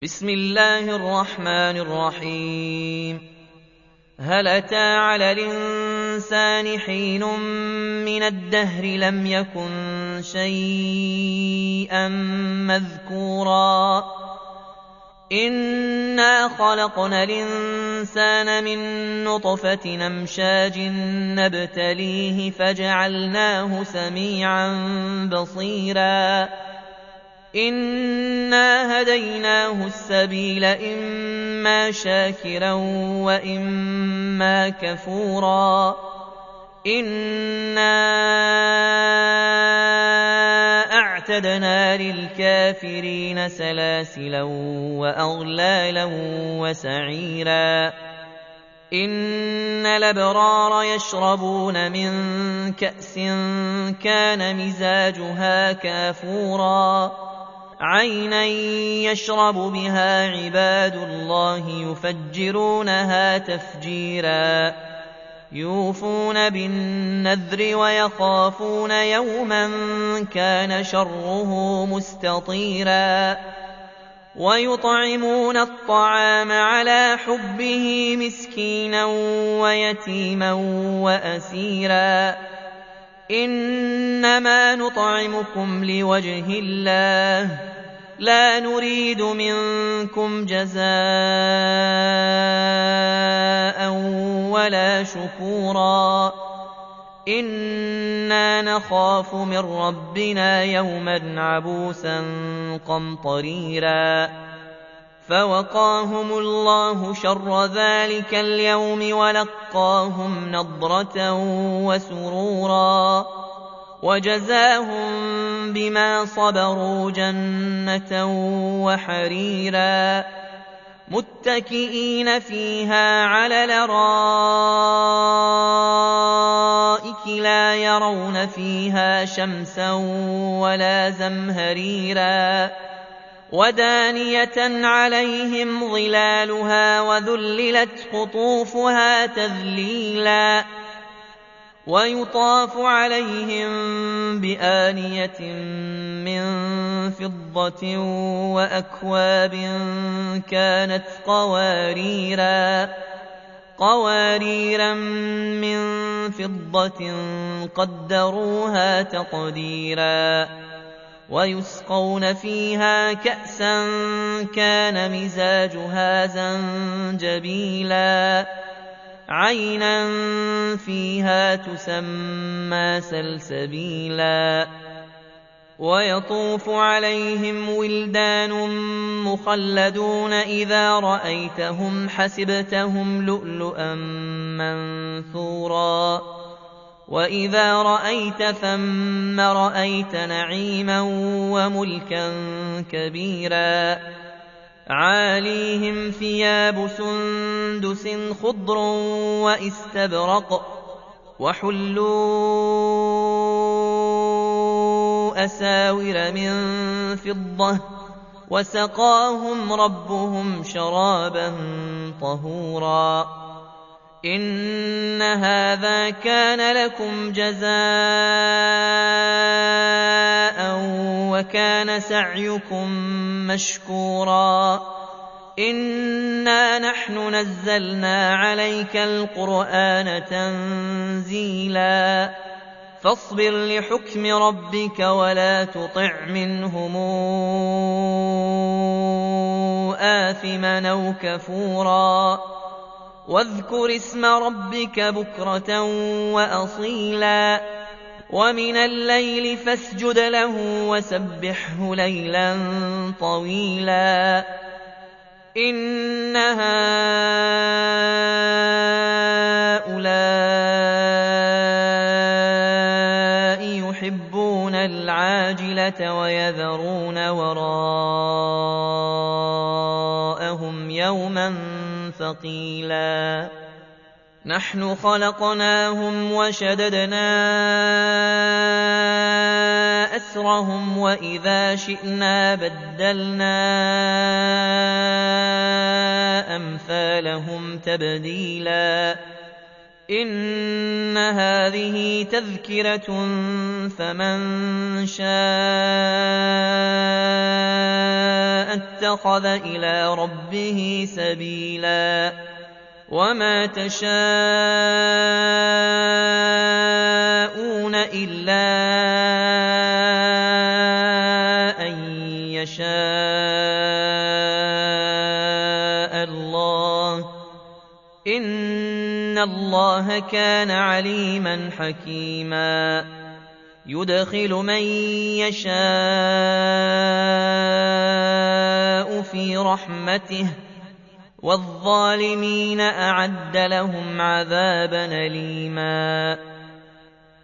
بسم الله الرحمن الرحيم. هل أتى على الإنسان حين من الدهر لم يكن شيئا مذكورا إنا خلقنا الإنسان من نطفة أمشاج نبتليه فجعلناه سميعا بصيرا إنا هديناه السبيل إما شاكرا وإما كفورا إنا أعتدنا للكافرين سلاسلا وأغلالا وسعيرا إن الأبرار يشربون من كأس كان مزاجها كافورا عينا يشرب بها عباد الله يفجرونها تفجيرا يوفون بالنذر ويخافون يوما كان شره مستطيرا ويطعمون الطعام على حبه مسكينا ويتيما وأسيرا إنما نطعمكم لوجه الله لا نريد منكم جزاء ولا شكورا إنا نخاف من ربنا يوما عبوسا قمطريرا فوقاهم الله شر ذلك اليوم ولقاهم نضرة وسرورا وجزاهم بما صبروا جنة وحريرا متكئين فيها على الأرائك لا يرون فيها شمسا ولا زمهريرا ودانية عليهم ظلالها وذللت قطوفها تذليلا ويطاف عليهم بآنية من فضة وأكواب كانت قواريرا من فضة قدروها تقديرا ويسقون فيها كأسا كان مزاجها زنجبيلا عينا فيها تسمى سلسبيلا ويطوف عليهم ولدان مخلدون إذا رأيتهم حسبتهم لؤلؤا منثورا وإذا رأيت ثم رأيت نعيما وملكا كبيرا عاليهم ثياب سندس خضر واستبرق وحلوا أساور من فضة وسقاهم ربهم شرابا طهورا إن هذا كان لكم جزاء وكان سعيكم مشكورا إنا نحن نزلنا عليك القرآن تنزيلا فاصبر لحكم ربك ولا تطع منهم آثما أو كفورا واذكر اسم ربك بكرة وأصيلا ومن الليل فاسجد له وسبحه ليلا طويلا إن هؤلاء يحبون العاجلة ويذرون وراءهم يوما ثقيلا نحن خلقناهم وشددنا أسرهم وإذا شئنا بدلنا أمثالهم تبديلا إن هذه تذكرة فمن شاء اتخذ إلى ربه سبيلا وما تشاءون إلا أن يشاء الله إن الله كان عليما حكيما يدخل من يشاء في رحمته والظالمين أعد لهم عذابا أليما